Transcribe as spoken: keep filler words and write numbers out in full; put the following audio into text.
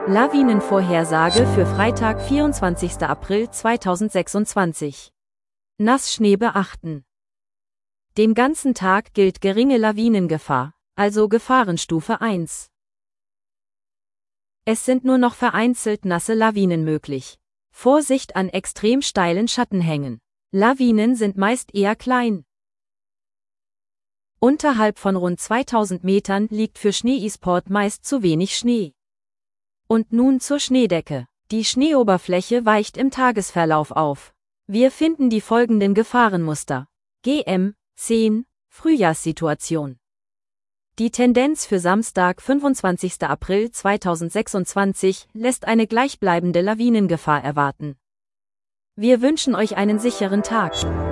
Lawinenvorhersage für Freitag, vierundzwanzigster April zweitausendsechsundzwanzig. Nassschnee beachten. Den ganzen Tag gilt geringe Lawinengefahr, also Gefahrenstufe eins. Es sind nur noch vereinzelt nasse Lawinen möglich. Vorsicht an extrem steilen Schattenhängen. Lawinen sind meist eher klein. Unterhalb von rund zweitausend Metern liegt für Schneesport meist zu wenig Schnee. Und nun zur Schneedecke. Die Schneeoberfläche weicht im Tagesverlauf auf. Wir finden die folgenden Gefahrenmuster. G M zehn Frühjahrssituation. Die Tendenz für Samstag, fünfundzwanzigster April zweitausendsechsundzwanzig, lässt eine gleichbleibende Lawinengefahr erwarten. Wir wünschen euch einen sicheren Tag.